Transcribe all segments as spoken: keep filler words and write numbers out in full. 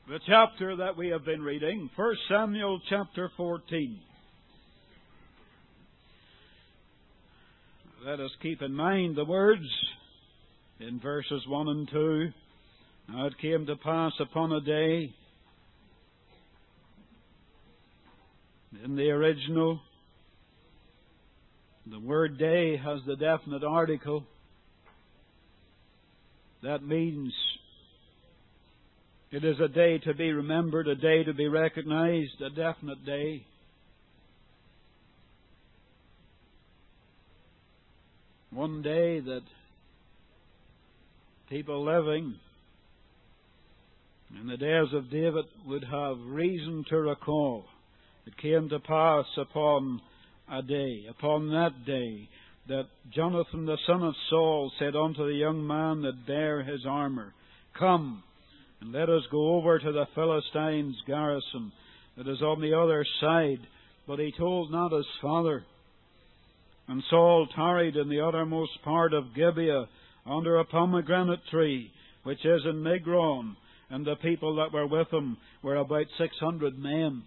The chapter that we have been reading, First Samuel chapter fourteen. Let us keep in mind the words in verses one and two. Now it came to pass upon a day, in the original, the word day has the definite article. That means it is a day to be remembered, a day to be recognized, a definite day. One day that people living in the days of David would have reason to recall. It came to pass upon a day, upon that day, that Jonathan the son of Saul said unto the young man that bare his armour, Come, and let us go over to the Philistines' garrison that is on the other side. But he told not his father. And Saul tarried in the uttermost part of Gibeah under a pomegranate tree, which is in Migron, and the people that were with him were about six hundred men.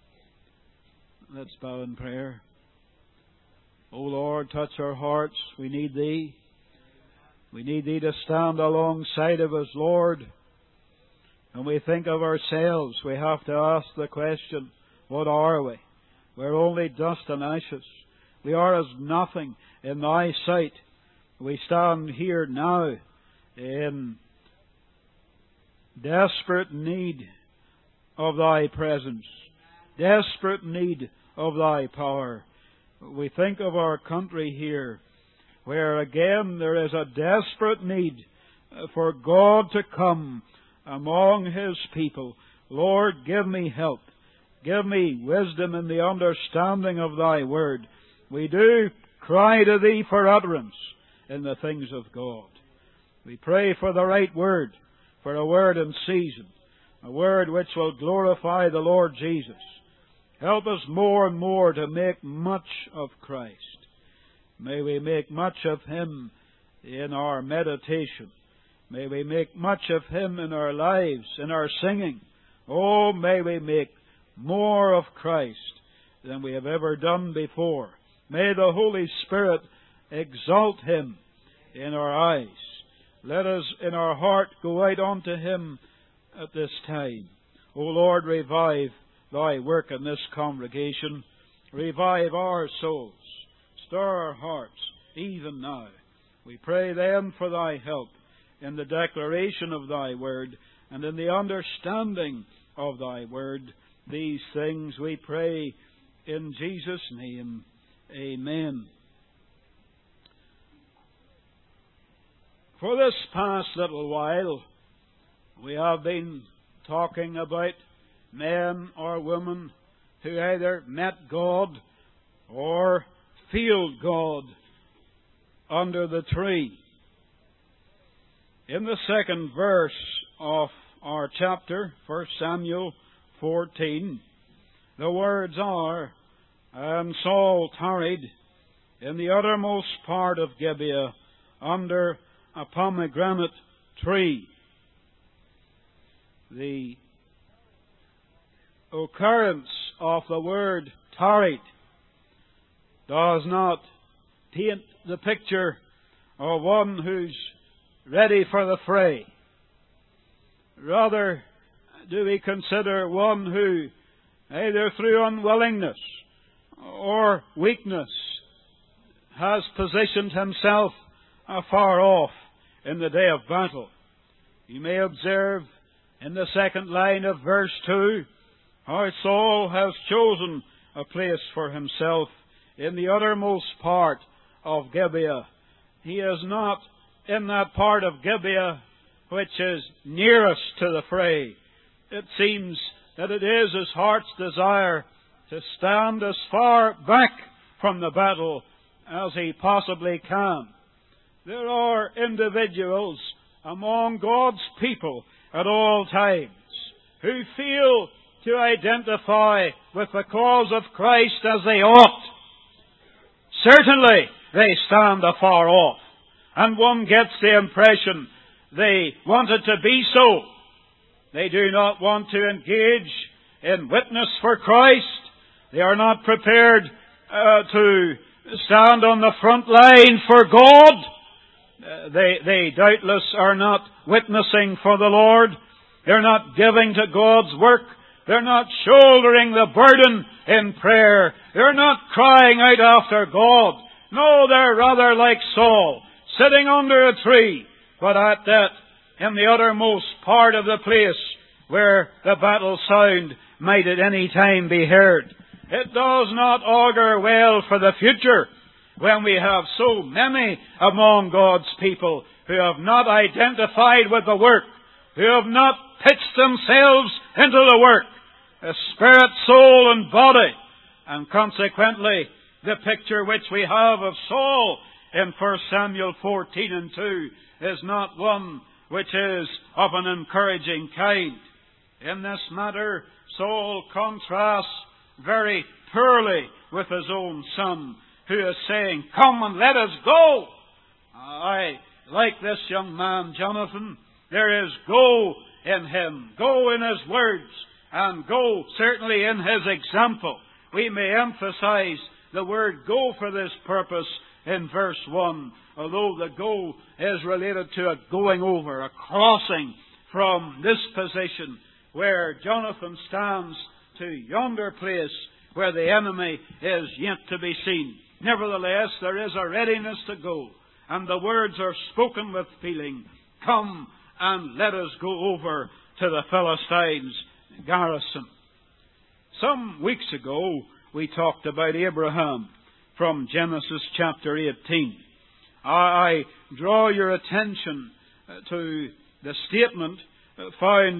Let's bow in prayer. O Lord, touch our hearts. We need Thee. We need Thee to stand alongside of us, Lord. When we think of ourselves, we have to ask the question, what are we? We're only dust and ashes. We are as nothing in Thy sight. We stand here now in desperate need of Thy presence, desperate need of Thy power. We think of our country here, where again there is a desperate need for God to come among His people. Lord, give me help. Give me wisdom in the understanding of Thy Word. We do cry to Thee for utterance in the things of God. We pray for the right word, for a word in season, a word which will glorify the Lord Jesus. Help us more and more to make much of Christ. May we make much of Him in our meditation. May we make much of Him in our lives, in our singing. Oh, may we make more of Christ than we have ever done before. May the Holy Spirit exalt Him in our eyes. Let us in our heart go out unto Him at this time. O Lord, revive Thy work in this congregation. Revive our souls. Stir our hearts even now. We pray then for Thy help in the declaration of Thy Word and in the understanding of Thy Word. These things we pray in Jesus' name. Amen. For this past little while, we have been talking about men or women who either met God or feel God under the tree. In the second verse of our chapter, First Samuel fourteen, the words are, And Saul tarried in the uttermost part of Gibeah under a pomegranate tree. The occurrence of the word tarried does not paint the picture of one who's ready for the fray. Rather, do we consider one who, either through unwillingness or weakness, has positioned himself afar off in the day of battle. You may observe in the second line of verse two how Saul has chosen a place for himself in the uttermost part of Gibeah. He is not in that part of Gibeah which is nearest to the fray. It seems that it is his heart's desire to stand as far back from the battle as he possibly can. There are individuals among God's people at all times who feel to identify with the cause of Christ as they ought. Certainly, they stand afar off, and one gets the impression they wanted to be so. They do not want to engage in witness for Christ. They are not prepared uh, to stand on the front line for God. Uh, they, they doubtless are not witnessing for the Lord. They're not giving to God's work. They're not shouldering the burden in prayer. They're not crying out after God. No, they're rather like Saul, sitting under a tree, but at that, in the uttermost part of the place where the battle sound might at any time be heard. It does not augur well for the future when we have so many among God's people who have not identified with the work, who have not pitched themselves into the work, a spirit, soul, and body. And consequently, the picture which we have of Saul in First Samuel fourteen and two is not one which is of an encouraging kind. In this matter, Saul contrasts very poorly with his own son, who is saying, "Come and let us go." I like this young man, Jonathan. There is go in him, go in his words, and go certainly in his example. We may emphasize the word go for this purpose in verse one, although the go is related to a going over, a crossing from this position where Jonathan stands to yonder place where the enemy is yet to be seen. Nevertheless, there is a readiness to go, and the words are spoken with feeling. Come and let us go over to the Philistines' garrison. Some weeks ago, we talked about Abraham from Genesis chapter eighteen. I draw your attention to the statement found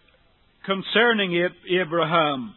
concerning Abraham.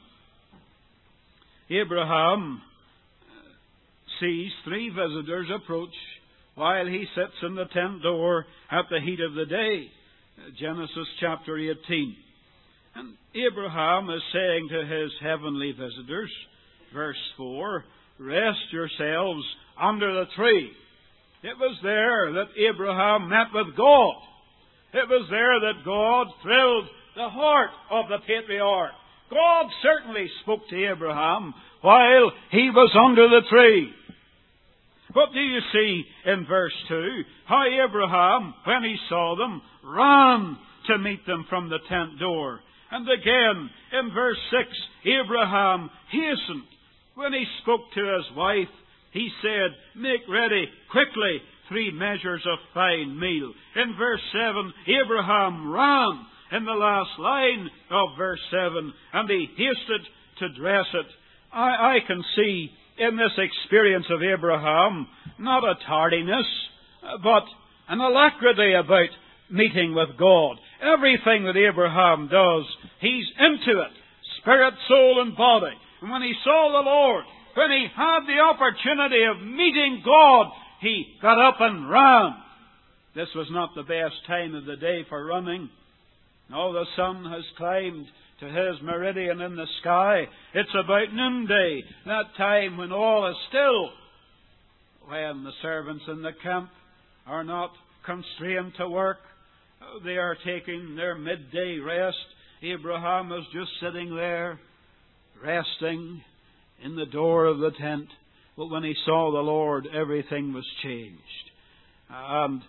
Abraham sees three visitors approach while he sits in the tent door at the heat of the day. Genesis chapter eighteen. And Abraham is saying to his heavenly visitors, verse four, "Rest yourselves under the tree." It was there that Abraham met with God. It was there that God thrilled the heart of the patriarch. God certainly spoke to Abraham while he was under the tree. What do you see in verse two? How Abraham, when he saw them, ran to meet them from the tent door. And again, in verse six, Abraham hastened. When he spoke to his wife, he said, "Make ready quickly three measures of fine meal." In verse seven, Abraham ran in the last line of verse seven, and he hasted to dress it. I, I can see in this experience of Abraham not a tardiness, but an alacrity about meeting with God. Everything that Abraham does, he's into it, spirit, soul, and body. And when he saw the Lord, when he had the opportunity of meeting God, he got up and ran. This was not the best time of the day for running. No, the sun has climbed to his meridian in the sky. It's about noonday, that time when all is still, when the servants in the camp are not constrained to work. They are taking their midday rest. Abraham is just sitting there, resting in the door of the tent. But when he saw the Lord, everything was changed. And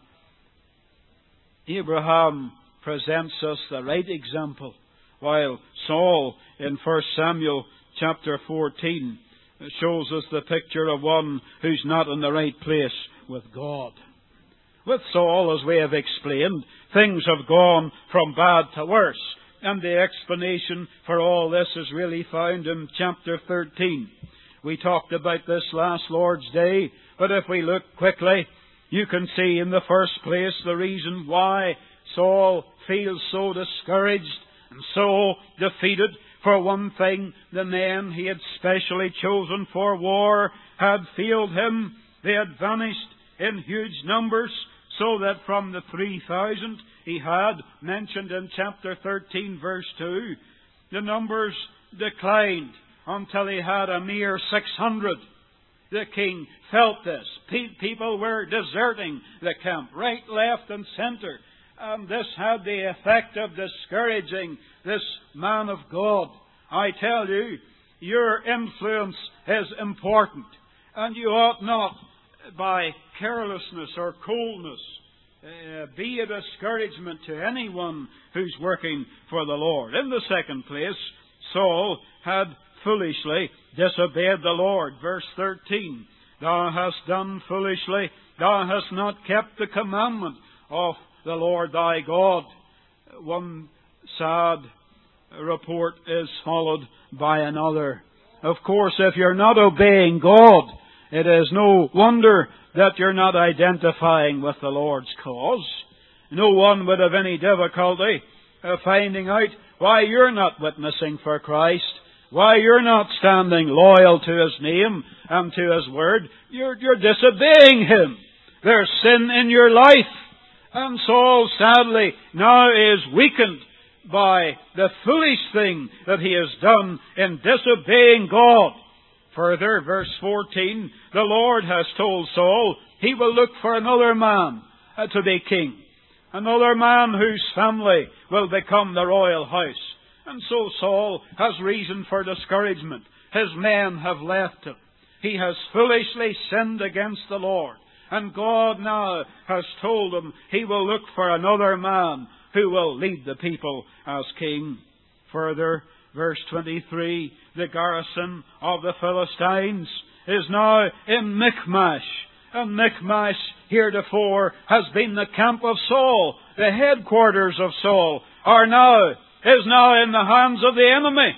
Abraham presents us the right example, while Saul in First Samuel chapter fourteen shows us the picture of one who's not in the right place with God. With Saul, as we have explained, things have gone from bad to worse, and the explanation for all this is really found in chapter thirteen. We talked about this last Lord's Day, but if we look quickly, you can see in the first place the reason why Saul feels so discouraged and so defeated. For one thing, the men he had specially chosen for war had failed him. They had vanished in huge numbers, so that from the three thousand he had mentioned in chapter thirteen, verse two, the numbers declined until he had a mere six hundred. The king felt this. People were deserting the camp, right, left, and centre. And this had the effect of discouraging this man of God. I tell you, your influence is important. And you ought not, by carelessness or coldness, uh, be a discouragement to anyone who's working for the Lord. In the second place, Saul had foolishly disobeyed the Lord. Verse thirteen, Thou hast done foolishly, thou hast not kept the commandment of the Lord thy God. One sad report is followed by another. Of course, if you're not obeying God, it is no wonder that you're not identifying with the Lord's cause. No one would have any difficulty uh, finding out why you're not witnessing for Christ, why you're not standing loyal to His name and to His word. You're, you're disobeying Him. There's sin in your life. And Saul, sadly, now is weakened by the foolish thing that he has done in disobeying God. Further, verse fourteen, the Lord has told Saul He will look for another man uh, to be king. Another man whose family will become the royal house. And so Saul has reason for discouragement. His men have left him. He has foolishly sinned against the Lord. And God now has told him He will look for another man who will lead the people as king. Further, verse twenty-three, the garrison of the Philistines is now in Michmash. And Michmash heretofore has been the camp of Saul. The headquarters of Saul are now, is now in the hands of the enemy.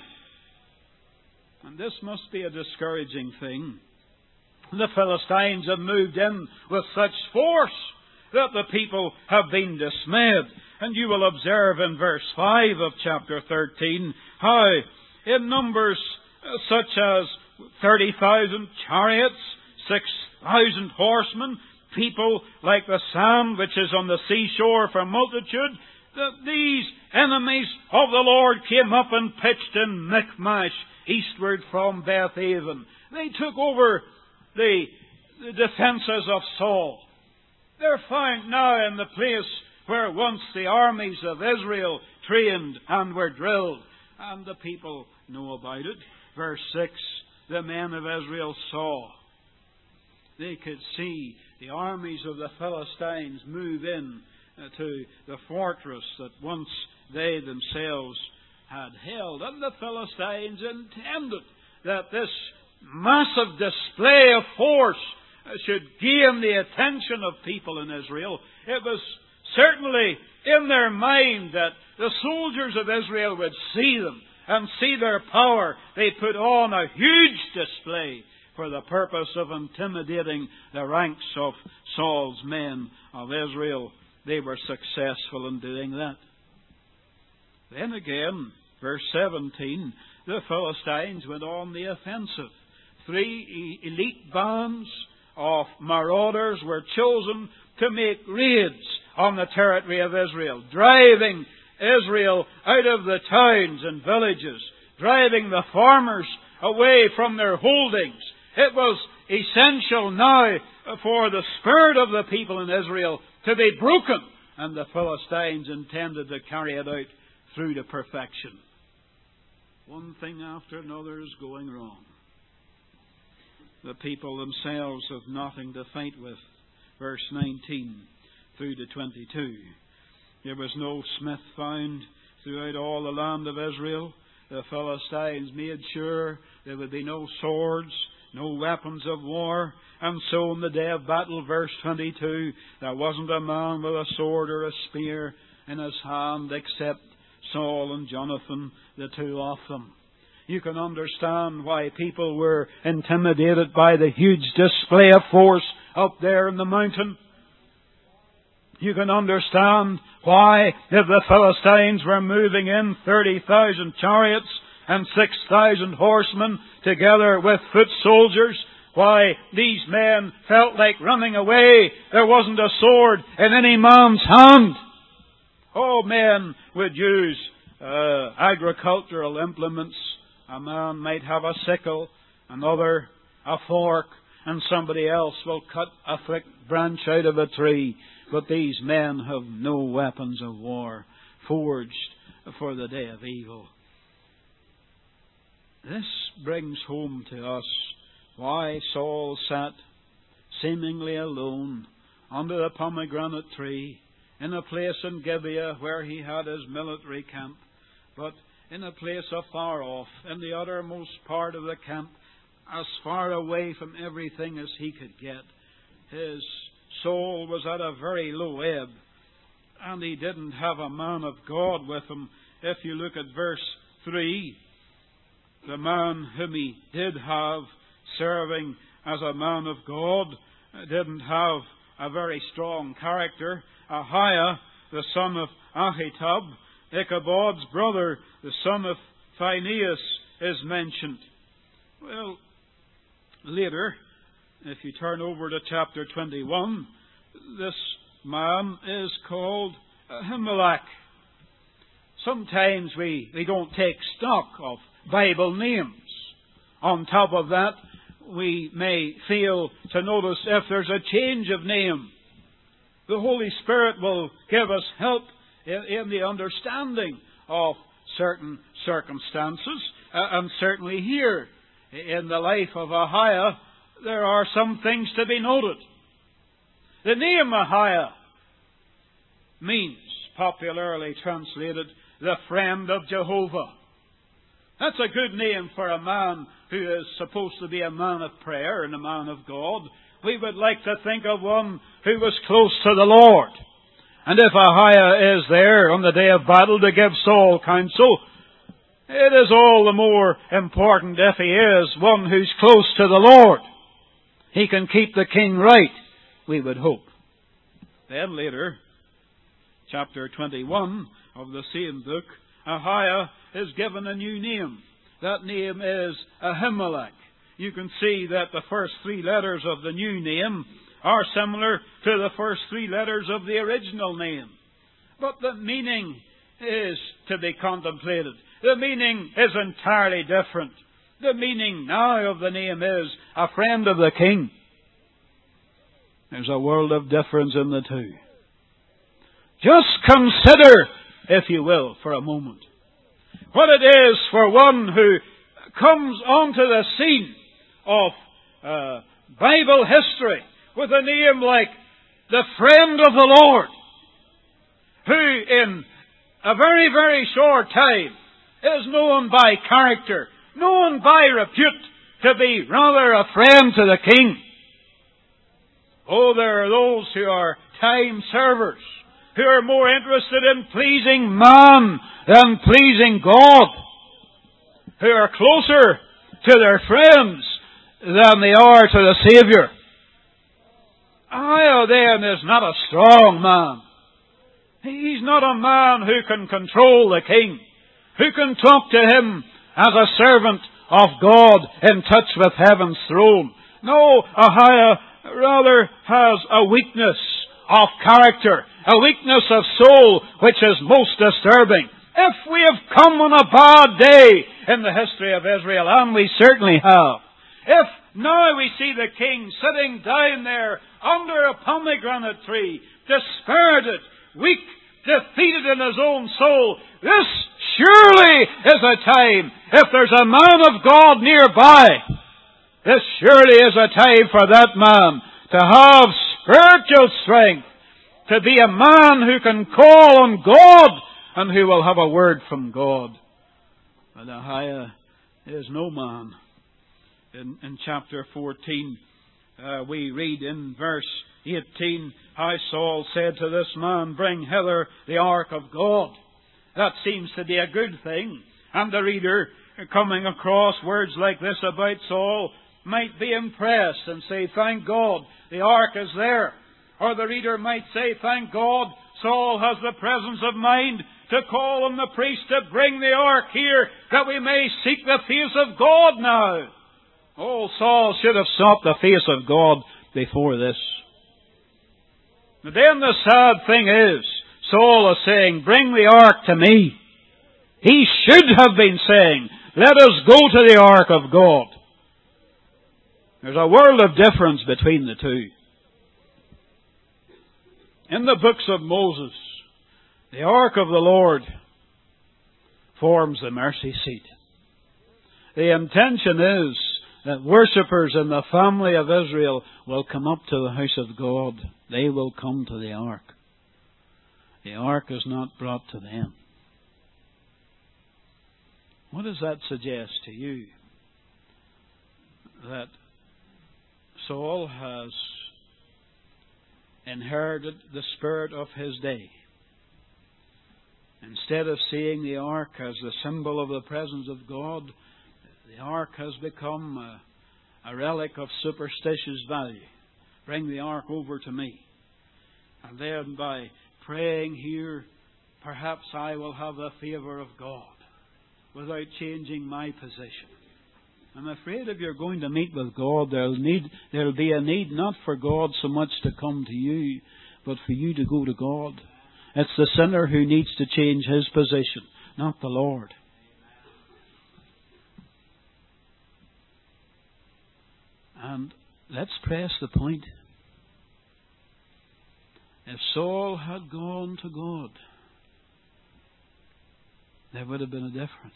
And this must be a discouraging thing. The Philistines have moved in with such force that the people have been dismayed. And you will observe in verse five of chapter thirteen how in numbers such as thirty thousand chariots, six thousand horsemen, people like the sand which is on the seashore for multitude, that these enemies of the Lord came up and pitched in Michmash, eastward from Beth-aven. They took over the, the defences of Saul. They're found now in the place where once the armies of Israel trained and were drilled. And the people know about it. Verse six, the men of Israel saw. They could see the armies of the Philistines move in to the fortress that once they themselves had held. And the Philistines intended that this massive display of force should gain the attention of people in Israel. It was certainly in their mind that the soldiers of Israel would see them and see their power. They put on a huge display for the purpose of intimidating the ranks of Saul's men of Israel. They were successful in doing that. Then again, verse seventeen, the Philistines went on the offensive. Three elite bands of marauders were chosen to make raids on the territory of Israel, driving Israel out of the towns and villages, driving the farmers away from their holdings. It was essential now for the spirit of the people in Israel to be broken, and the Philistines intended to carry it out through to perfection. One thing after another is going wrong. The people themselves have nothing to fight with. Verse nineteen through to twenty-two. There was no smith found throughout all the land of Israel. The Philistines made sure there would be no swords, no weapons of war. And so on the day of battle, verse twenty-two, there wasn't a man with a sword or a spear in his hand except Saul and Jonathan, the two of them. You can understand why people were intimidated by the huge display of force up there in the mountain. You can understand why, if the Philistines were moving in thirty thousand chariots and six thousand horsemen together with foot soldiers, why these men felt like running away. There wasn't a sword in any man's hand. Oh, men would use uh, agricultural implements. A man might have a sickle, another a fork, and somebody else will cut a thick branch out of a tree. but these men have no weapons of war forged for the day of evil. This brings home to us why Saul sat seemingly alone under the pomegranate tree in a place in Gibeah where he had his military camp, but in a place afar off, in the uttermost part of the camp, as far away from everything as he could get. His soul was at a very low ebb, and he didn't have a man of God with him. If you look at verse three, the man whom he did have serving as a man of God didn't have a very strong character. Ahiah, the son of Ahitub, Ichabod's brother, the son of Phinehas, is mentioned. Well, later, if you turn over to chapter twenty-one, this man is called Ahimelech. Sometimes we, we don't take stock of Bible names. On top of that, we may fail to notice if there's a change of name. The Holy Spirit will give us help in, in the understanding of certain circumstances. Uh, and certainly here, in the life of Ahiah, there are some things to be noted. The name Ahiah means, popularly translated, the friend of Jehovah. That's a good name for a man who is supposed to be a man of prayer and a man of God. We would like to think of one who was close to the Lord. And if Ahiah is there on the day of battle to give Saul counsel, it is all the more important if he is one who's close to the Lord. He can keep the king right, we would hope. Then later, chapter twenty-one of the same book, Ahiah is given a new name. That name is Ahimelech. You can see that the first three letters of the new name are similar to the first three letters of the original name. But the meaning is to be contemplated. The meaning is entirely different. The meaning now of the name is a friend of the king. There's a world of difference in the two. Just consider, if you will, for a moment, what it is for one who comes onto the scene of uh, Bible history with a name like the friend of the Lord, who in a very, very short time is known by character, known by repute to be rather a friend to the king. Oh, there are those who are time servers, who are more interested in pleasing man than pleasing God, who are closer to their friends than they are to the Saviour. Ahiah then is not a strong man. He's not a man who can control the king, who can talk to him as a servant of God in touch with heaven's throne. No, Ahiah rather has a weakness of character, a weakness of soul which is most disturbing. If we have come on a bad day in the history of Israel, and we certainly have, if now we see the king sitting down there under a pomegranate tree, dispirited, weak, defeated in his own soul, this surely is a time, if there's a man of God nearby, this surely is a time for that man to have spiritual strength, to be a man who can call on God and who will have a word from God. But Ahiah is no man. In, in chapter fourteen, uh, we read in verse eighteen, how Saul said to this man, "Bring hither the ark of God." That seems to be a good thing. And the reader, coming across words like this about Saul, might be impressed and say, "Thank God, the ark is there." Or the reader might say, "Thank God, Saul has the presence of mind to call on the priest to bring the ark here, that we may seek the face of God now." Oh, Saul should have sought the face of God before this. But then the sad thing is, Saul is saying, "Bring the ark to me." He should have been saying, "Let us go to the ark of God." There's a world of difference between the two. in the books of Moses, the Ark of the Lord forms the mercy seat. The intention is that worshippers in the family of Israel will come up to the house of God. They will come to the Ark. The Ark is not brought to them. What does that suggest to you? That Saul has inherited the spirit of his day. Instead of seeing the Ark as the symbol of the presence of God, the Ark has become a, a relic of superstitious value. Bring the Ark over to me. And then by praying here, perhaps I will have the favour of God without changing my position. I'm afraid if you're going to meet with God, there'll need there'll be a need not for God so much to come to you, but for you to go to God. It's the sinner who needs to change his position, not the Lord. And let's press the point. If Saul had gone to God, there would have been a difference.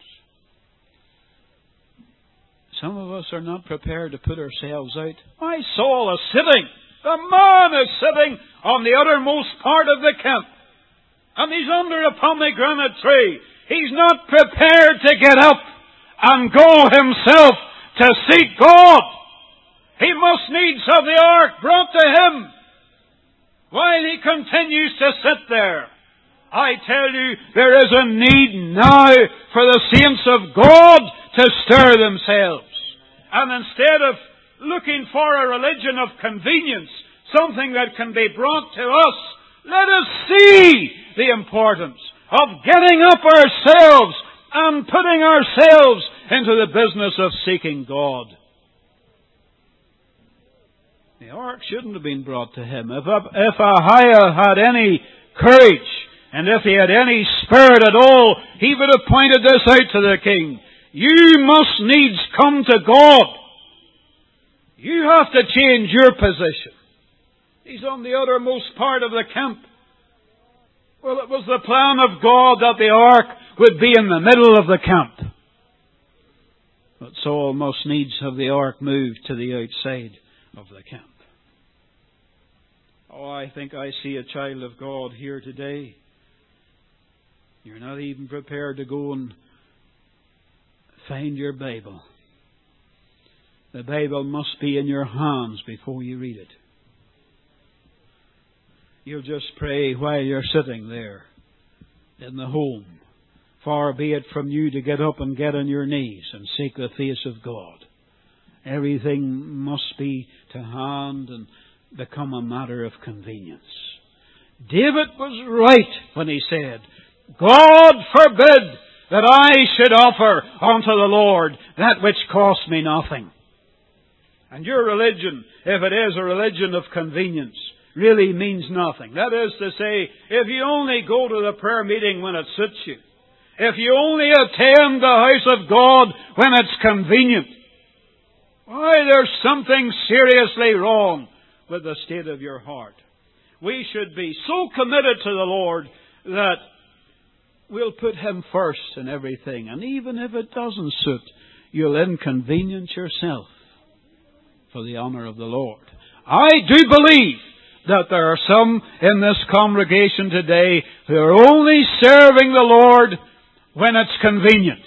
Some of us are not prepared to put ourselves out. Why, Saul is sitting. The man is sitting on the uttermost part of the camp. And he's under a pomegranate tree. He's not prepared to get up and go himself to seek God. He must needs have the ark brought to him while he continues to sit there. I tell you, there is a need now for the saints of God to stir themselves. And instead of looking for a religion of convenience, something that can be brought to us, let us see the importance of getting up ourselves and putting ourselves into the business of seeking God. The ark shouldn't have been brought to him. If, if Ahiah had any courage, and if he had any spirit at all, he would have pointed this out to the king. You must needs come to God. You have to change your position. He's on the uttermost part of the camp. Well, it was the plan of God that the ark would be in the middle of the camp. But Saul must needs have the ark moved to the outside of the camp. Oh, I think I see a child of God here today. You're not even prepared to go and find your Bible. The Bible must be in your hands before you read it. You'll just pray while you're sitting there in the home. Far be it from you to get up and get on your knees and seek the face of God. Everything must be to hand and become a matter of convenience. David was right when he said, God forbid that I should offer unto the Lord that which cost me nothing. And your religion, if it is a religion of convenience, really means nothing. That is to say, if you only go to the prayer meeting when it suits you, if you only attend the house of God when it's convenient, why, there's something seriously wrong with the state of your heart. We should be so committed to the Lord that we'll put Him first in everything. And even if it doesn't suit, you'll inconvenience yourself for the honour of the Lord. I do believe that there are some in this congregation today who are only serving the Lord when it's convenient.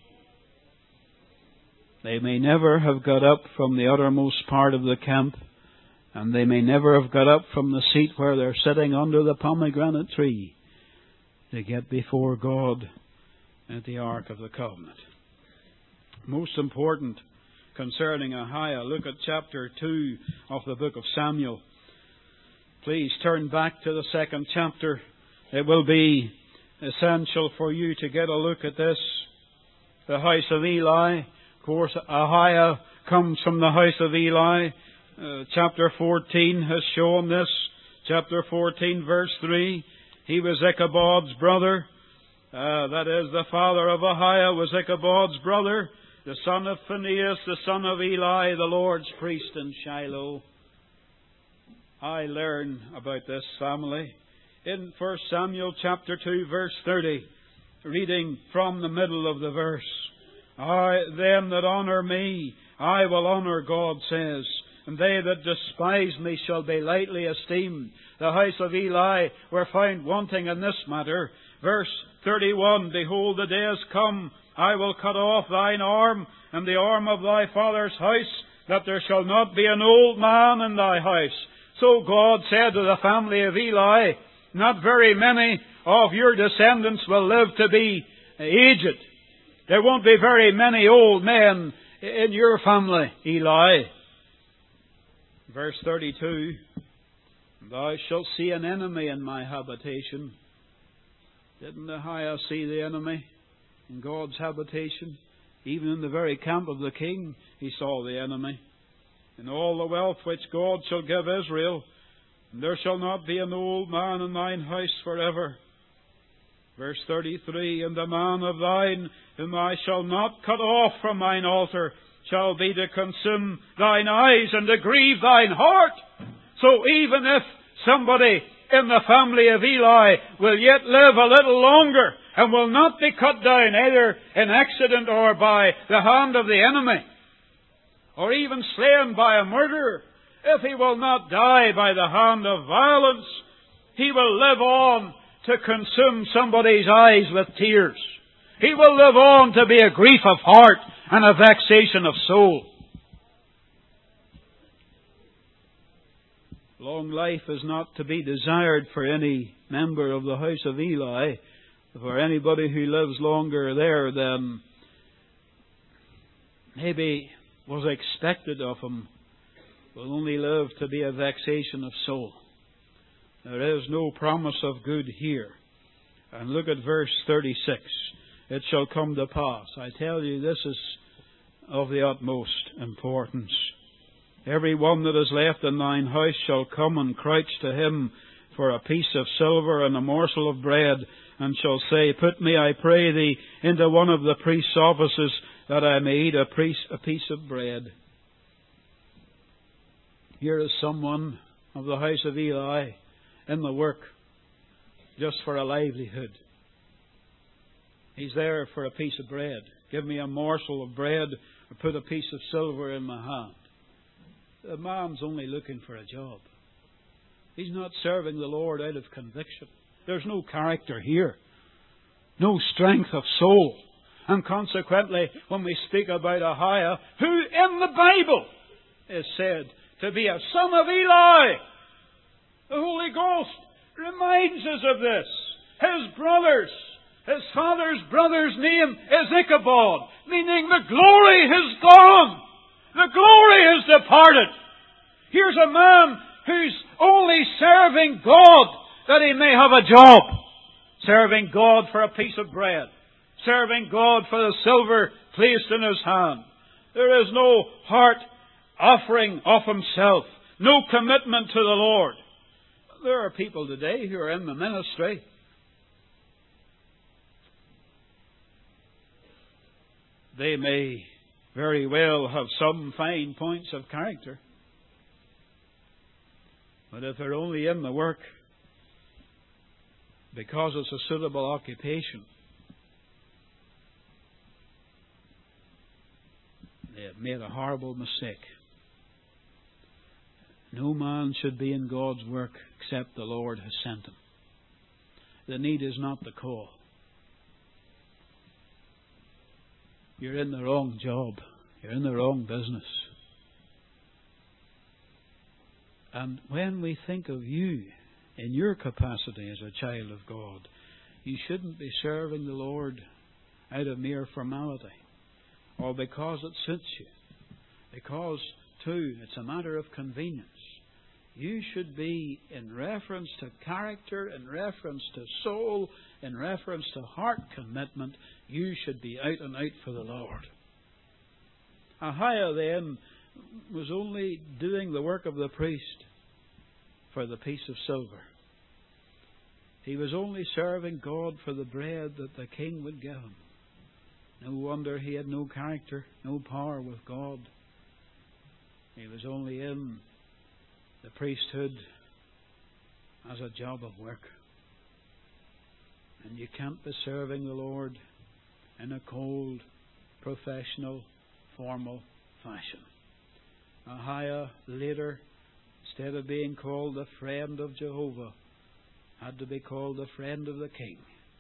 They may never have got up from the uttermost part of the camp, and they may never have got up from the seat where they're sitting under the pomegranate tree to get before God at the Ark of the Covenant. Most important concerning Ahiah, look at chapter two of the book of Samuel. Please turn back to the second chapter. It will be essential for you to get a look at this. The house of Eli. Of course, Ahiah comes from the house of Eli. Uh, chapter fourteen has shown this. Chapter fourteen, verse three. He was Ichabod's brother. Uh, that is, the father of Ahiah was Ichabod's brother, the son of Phinehas, the son of Eli, the Lord's priest in Shiloh. I learn about this family in First Samuel chapter two, verse thirty, reading from the middle of the verse. I, them that honour me, I will honour, God says, and they that despise me shall be lightly esteemed. The house of Eli were found wanting in this matter. Verse thirty-one, Behold, the days come, I will cut off thine arm, and the arm of thy father's house, that there shall not be an old man in thy house. So God said to the family of Eli, not very many of your descendants will live to be aged. There won't be very many old men in your family, Eli. Verse thirty-two, Thou shalt see an enemy in my habitation. Didn't Ahiah see the enemy in God's habitation? Even in the very camp of the king, he saw the enemy. In all the wealth which God shall give Israel, and there shall not be an old man in thine house forever. Verse thirty-three, And the man of thine, whom I shall not cut off from mine altar, shall be to consume thine eyes and to grieve thine heart. So even if somebody in the family of Eli will yet live a little longer and will not be cut down either in accident or by the hand of the enemy, or even slain by a murderer, if he will not die by the hand of violence, he will live on to consume somebody's eyes with tears. He will live on to be a grief of heart and a vexation of soul. Long life is not to be desired for any member of the house of Eli, for anybody who lives longer there than maybe was expected of him will only live to be a vexation of soul. There is no promise of good here. And look at verse thirty-six. It shall come to pass. I tell you, this is of the utmost importance. Every one that is left in thine house shall come and crouch to him for a piece of silver and a morsel of bread, and shall say, Put me, I pray thee, into one of the priest's offices, that I may eat a piece, a piece of bread. Here is someone of the house of Eli in the work just for a livelihood. He's there for a piece of bread. Give me a morsel of bread, or put a piece of silver in my hand. The man's only looking for a job. He's not serving the Lord out of conviction. There's no character here. No strength of soul. And consequently, when we speak about Ahiah, who in the Bible is said to be a son of Eli, the Holy Ghost reminds us of this. His brothers, his father's brother's name is Ichabod, meaning the glory has gone. The glory has departed. Here's a man who's only serving God that he may have a job. Serving God for a piece of bread. Serving God for the silver placed in his hand. There is no heart offering of himself. No commitment to the Lord. There are people today who are in the ministry. They may very well have some fine points of character. But if they're only in the work because it's a suitable occupation, they have made a horrible mistake. No man should be in God's work except the Lord has sent him. The need is not the call. You're in the wrong job. You're in the wrong business. And when we think of you in your capacity as a child of God, you shouldn't be serving the Lord out of mere formality or because it suits you. Because, too, it's a matter of convenience. You should be, in reference to character, in reference to soul, in reference to heart commitment, you should be out and out for the Lord. Ahiah then was only doing the work of the priest for the piece of silver. He was only serving God for the bread that the king would give him. No wonder he had no character, no power with God. He was only in the priesthood as a job of work. And you can't be serving the Lord in a cold, professional, formal fashion. Ahiah later, instead of being called the friend of Jehovah, had to be called the friend of the king.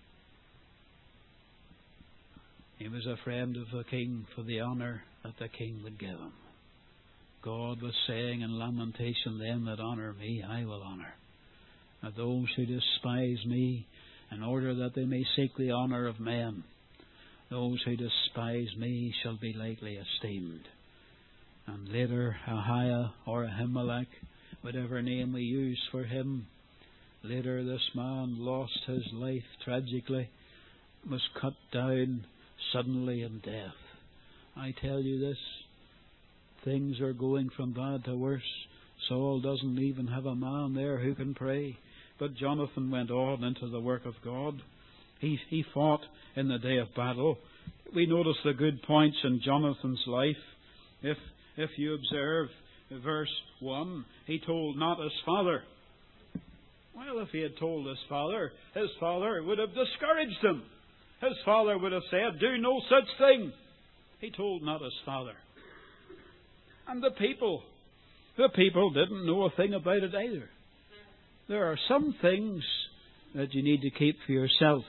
He was a friend of the king for the honour that the king would give him. God was saying in Lamentation, them that honour me, I will honour. And those who despise me, in order that they may seek the honour of men, those who despise me shall be lightly esteemed. And later, Ahiah or Ahimelech, whatever name we use for him, later this man lost his life tragically, was cut down suddenly in death. I tell you this, things are going from bad to worse. Saul doesn't even have a man there who can pray. But Jonathan went on into the work of God. He, he fought in the day of battle. We notice the good points in Jonathan's life. If, if you observe verse one, he told not his father. Well, if he had told his father, his father would have discouraged him. His father would have said, do no such thing. He told not his father. And the people, the people didn't know a thing about it either. There are some things that you need to keep for yourself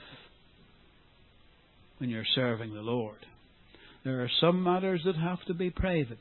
when you're serving the Lord. There are some matters that have to be private.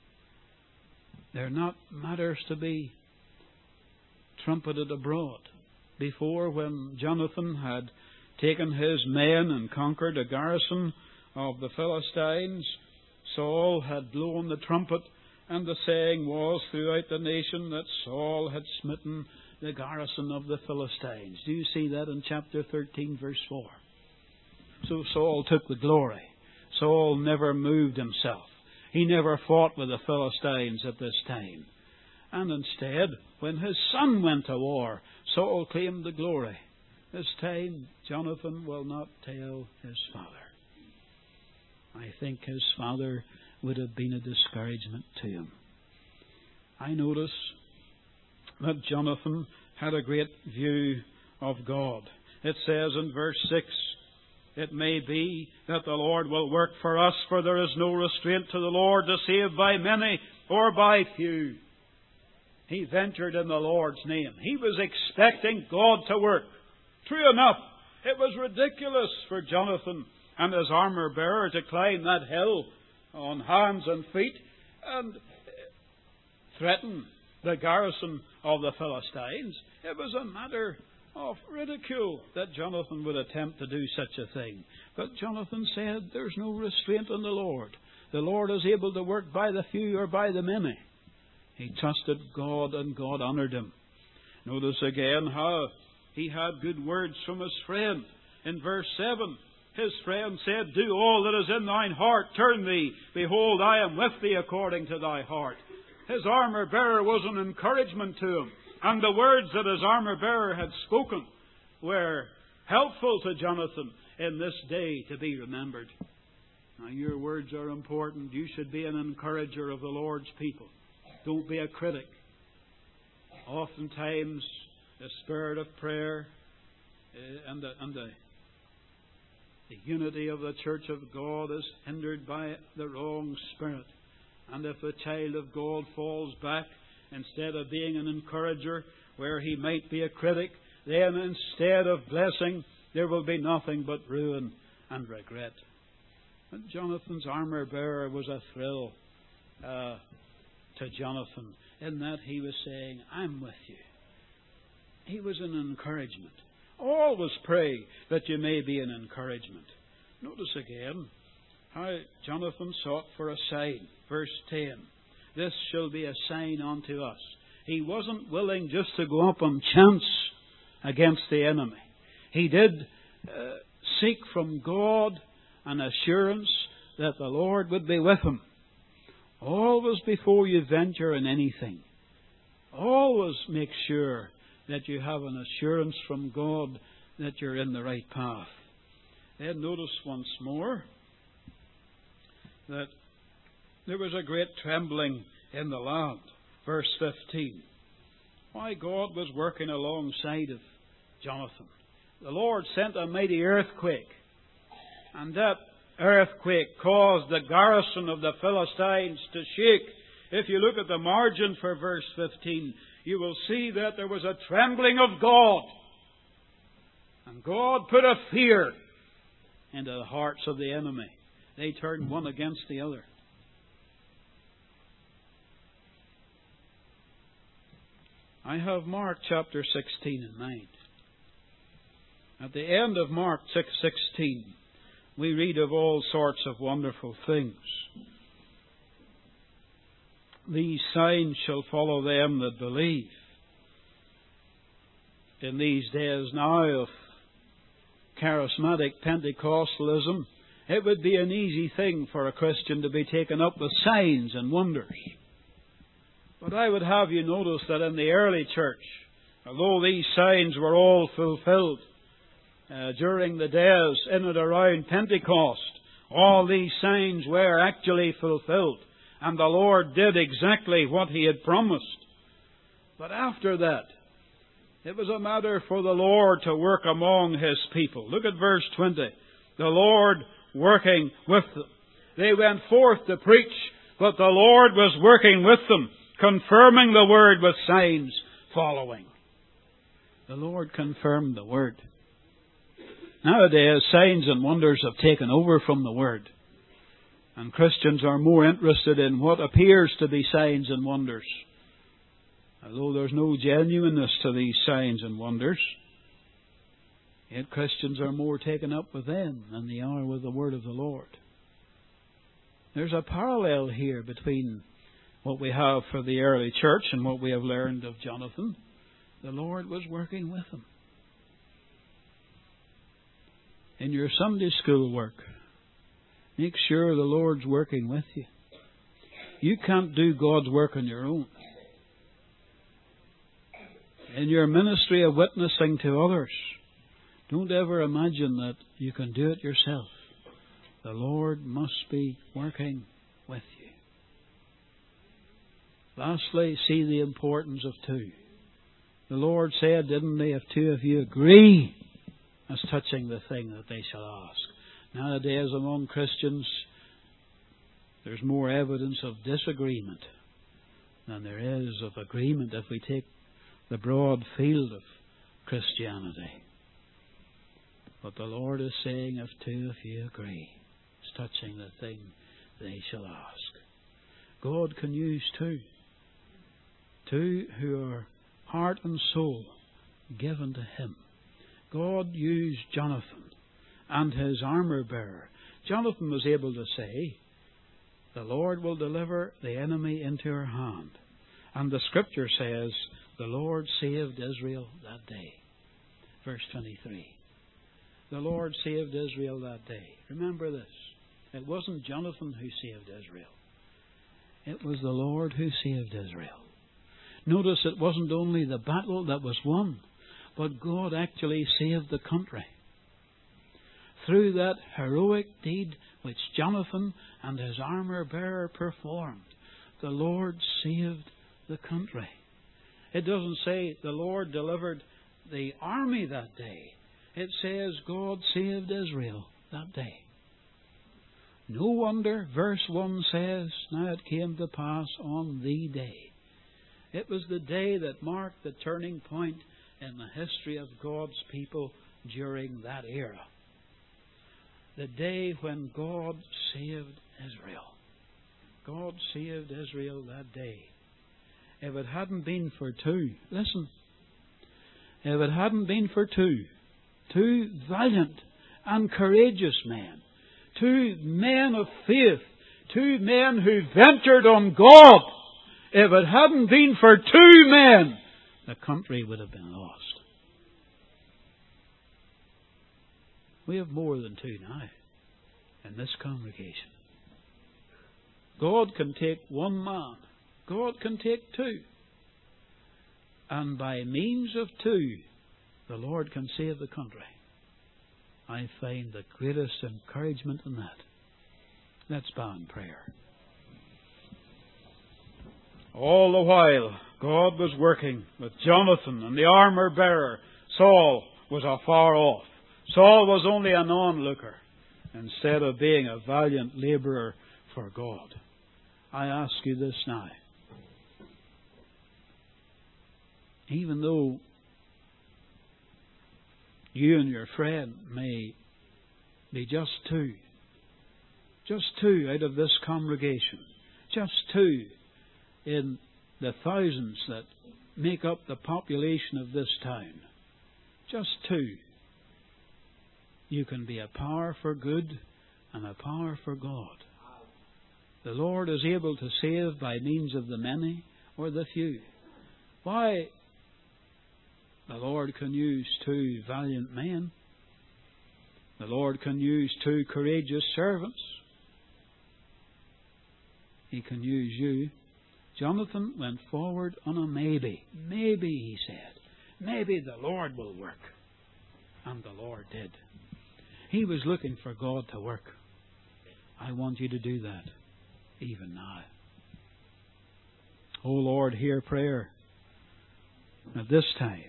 They're not matters to be trumpeted abroad. Before, when Jonathan had taken his men and conquered a garrison of the Philistines, Saul had blown the trumpet, and the saying was throughout the nation that Saul had smitten the garrison of the Philistines. Do you see that in chapter thirteen, verse four? So Saul took the glory. Saul never moved himself. He never fought with the Philistines at this time. And instead, when his son went to war, Saul claimed the glory. This time, Jonathan will not tell his father. I think his father would have been a discouragement to him. I notice that Jonathan had a great view of God. It says in verse six, it may be that the Lord will work for us, for there is no restraint to the Lord to save by many or by few. He ventured in the Lord's name. He was expecting God to work. True enough, it was ridiculous for Jonathan and his armour bearer to climb that hill on hands and feet and threaten the garrison of the Philistines. It was a matter of ridicule that Jonathan would attempt to do such a thing. But Jonathan said, there's no restraint on the Lord. The Lord is able to work by the few or by the many. He trusted God, and God honoured him. Notice again how he had good words from his friend. In verse seven, his friend said, do all that is in thine heart, turn thee. Behold, I am with thee according to thy heart. His armour bearer was an encouragement to him. And the words that his armour bearer had spoken were helpful to Jonathan in this day to be remembered. Now, your words are important. You should be an encourager of the Lord's people. Don't be a critic. Oftentimes, the spirit of prayer uh, and, the, and the, the unity of the church of God is hindered by the wrong spirit. And if the child of God falls back, instead of being an encourager where he might be a critic, then instead of blessing, there will be nothing but ruin and regret. And Jonathan's armour bearer was a thrill uh, to Jonathan in that he was saying, I'm with you. He was an encouragement. Always pray that you may be an encouragement. Notice again how Jonathan sought for a sign. Verse ten. This shall be a sign unto us. He wasn't willing just to go up on chance against the enemy. He did uh, seek from God an assurance that the Lord would be with him. Always before you venture in anything, always make sure that you have an assurance from God that you're in the right path. Then notice once more that there was a great trembling in the land. Verse fifteen. why God was working alongside of Jonathan. The Lord sent a mighty earthquake, and that earthquake caused the garrison of the Philistines to shake. If you look at the margin for verse fifteen, you will see that there was a trembling of God. And God put a fear into the hearts of the enemy. They turned one against the other. I have Mark chapter sixteen in mind. At the end of Mark six sixteen, we read of all sorts of wonderful things. These signs shall follow them that believe. In these days now of charismatic Pentecostalism, it would be an easy thing for a Christian to be taken up with signs and wonders. But I would have you notice that in the early church, although these signs were all fulfilled uh, during the days in and around Pentecost, all these signs were actually fulfilled. And the Lord did exactly what He had promised. But after that, it was a matter for the Lord to work among His people. Look at verse twenty. The Lord working with them. They went forth to preach, but the Lord was working with them, confirming the word with signs following. The Lord confirmed the word. Nowadays, signs and wonders have taken over from the word. And Christians are more interested in what appears to be signs and wonders. Although there's no genuineness to these signs and wonders, yet Christians are more taken up with them than they are with the word of the Lord. There's a parallel here between what we have for the early church and what we have learned of Jonathan. The Lord was working with them. In your Sunday school work, make sure the Lord's working with you. You can't do God's work on your own. In your ministry of witnessing to others, don't ever imagine that you can do it yourself. The Lord must be working with you. Lastly, see the importance of two. The Lord said, didn't He, if two of you agree as touching the thing that they shall ask. Nowadays among Christians, there's more evidence of disagreement than there is of agreement if we take the broad field of Christianity. But the Lord is saying, if two of you agree, it's touching the thing they shall ask. God can use two. Two who are heart and soul given to Him. God used Jonathan and his armour bearer. Jonathan was able to say, the Lord will deliver the enemy into our hand. And the Scripture says, the Lord saved Israel that day. Verse twenty-three. The Lord saved Israel that day. Remember this. It wasn't Jonathan who saved Israel. It was the Lord who saved Israel. Notice it wasn't only the battle that was won, but God actually saved the country. Through that heroic deed which Jonathan and his armour bearer performed, the Lord saved the country. It doesn't say the Lord delivered the army that day. It says God saved Israel that day. No wonder verse one says, now it came to pass on the day. It was the day that marked the turning point in the history of God's people during that era. The day when God saved Israel. God saved Israel that day. If it hadn't been for two, listen, if it hadn't been for two, two valiant and courageous men, two men of faith, two men who ventured on God, if it hadn't been for two men, the country would have been lost. We have more than two now in this congregation. God can take one man. God can take two. And by means of two, the Lord can save the country. I find the greatest encouragement in that. Let's bow in prayer. All the while, God was working with Jonathan and the armor-bearer. Saul was afar off. Saul was only an onlooker instead of being a valiant labourer for God. I ask you this now. Even though you and your friend may be just two, just two out of this congregation, just two in the thousands that make up the population of this town, just two, you can be a power for good and a power for God. The Lord is able to save by means of the many or the few. Why? The Lord can use two valiant men. The Lord can use two courageous servants. He can use you. Jonathan went forward on a maybe. Maybe, he said. Maybe the Lord will work. And the Lord did. He was looking for God to work. I want you to do that, even now. O Lord, hear prayer at this time.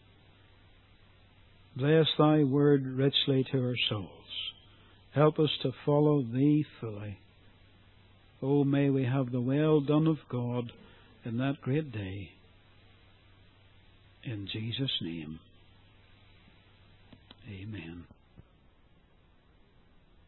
Bless Thy word richly to our souls. Help us to follow Thee fully. Oh, may we have the well done of God in that great day. In Jesus' name, amen.